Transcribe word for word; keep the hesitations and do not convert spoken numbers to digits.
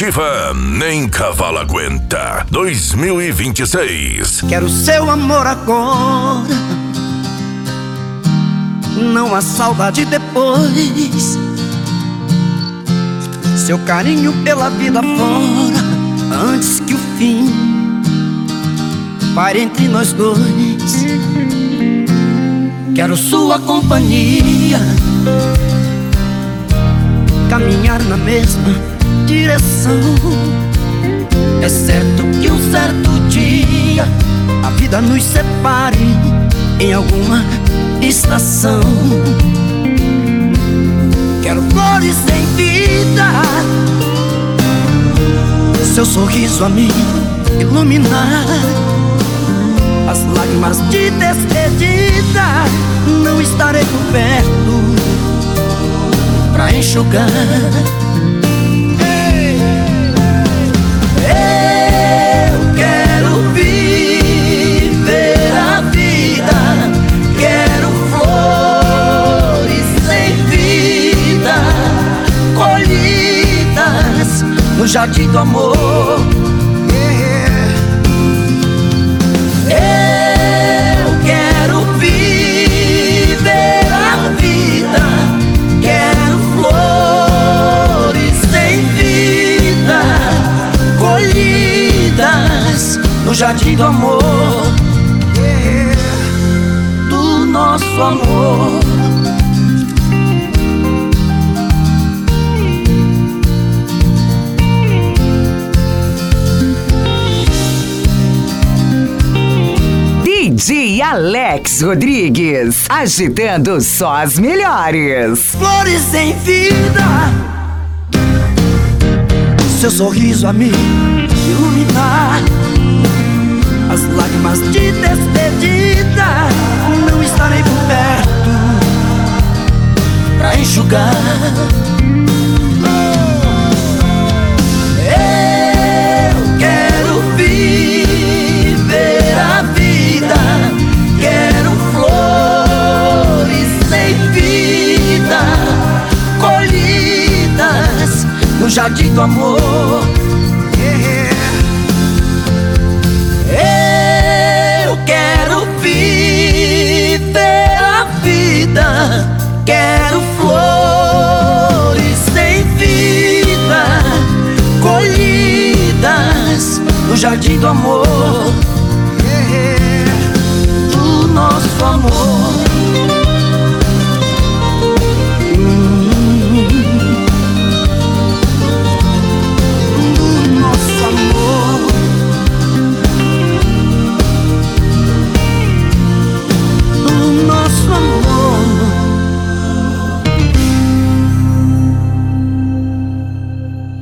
definitiva, nem cavalo aguenta. dois mil e vinte e seis. Quero seu amor agora, não há saudade depois. Seu carinho pela vida fora, antes que o fim pare entre nós dois. Quero sua companhia, caminhar na mesma direção. É certo que um certo dia a vida nos separe em alguma estação. Quero flores sem vida, seu sorriso a me iluminar. As lágrimas de despedida não estarei por perto pra enxugar. Eu quero viver a vida, quero flores sem vida, colhidas no jardim do amor. Eu quero viver a vida, quero flores sem vida, colhidas no jardim do amor, do nosso amor. D J Alex Rodrigues, agitando só as melhores. Flores sem vida, seu sorriso a me iluminar. As lágrimas de despedida não estarei por perto pra enxugar. Eu quero viver a vida, quero flores sem vida, colhidas no jardim do amor. Eu quero viver a vida, quero flores sem vida, colhidas no jardim do amor, do nosso amor.